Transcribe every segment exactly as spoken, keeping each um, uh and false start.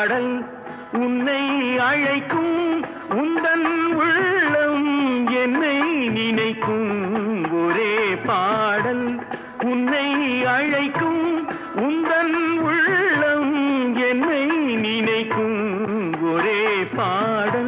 பாடல் உன்னை அழைக்கும் உந்தன் உள்ளம் என்னை நினைக்கும் ஒரே பாடல் உன்னை அழைக்கும் உந்தன் உள்ளம் என்னை நினைக்கும் ஒரே பாடல்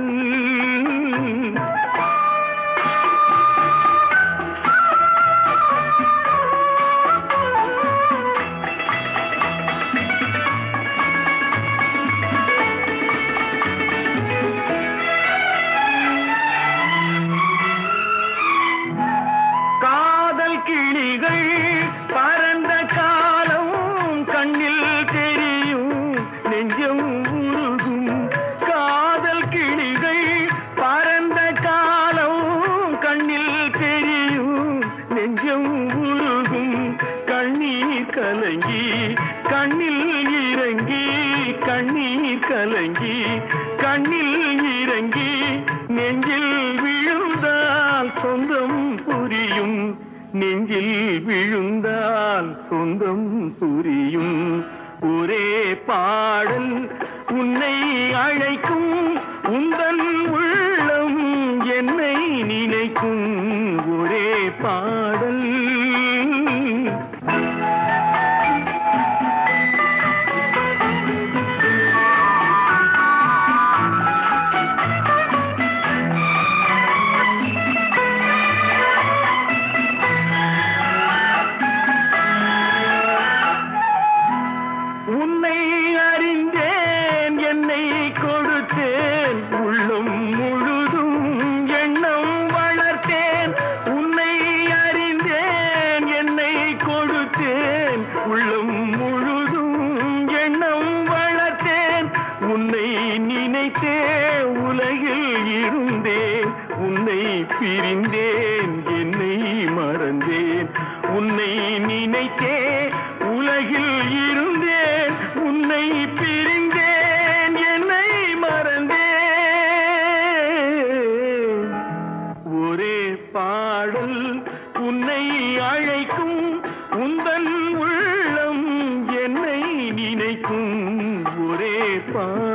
கிளிகள் பறந்த காலம் கண்ணில் தெரியும் நெஞ்சம் உருகும் காதல் கிளிகள் பறந்த காலம் கண்ணில் தெரியும் நெஞ்சம் உருகும் கண்ணீர் கலங்கி கண்ணில் இறங்கி கண்ணீர் கலங்கி கண்ணில் இறங்கி நெஞ்சில் விழுந்தால் சொந்தம் புரியும் நெஞ்சில் விழுந்தால் சொந்தம் புரியும் ஒரே பாடல் உன்னை அழைக்கும் உந்தன் உள்ளம் என்னை நினைக்கும் ஒரே பாடல் உன்னை அறிந்தேன் என்னை கொடுத்தேன் உள்ளம் முழுதும் எண்ணம் வளர்த்தேன் உன்னை அறிந்தேன் என்னை கொடுத்தேன் உள்ளம் முழுதும் எண்ணம் வளர்த்தேன் உன்னை நினைத்தே உலகில் இருந்தேன் உன்னை பிரிந்தேன் என்னை மறந்தேன் உன்னை நினைத்தே உலகில் இருந்தேன் உன்னை பிரிந்தேன் என்னை மறந்தேன் ஒரே பாடல் உன்னை அழைக்கும் உந்தன் உள்ளம் என்னை நினைக்கும் ஒரே பாடல்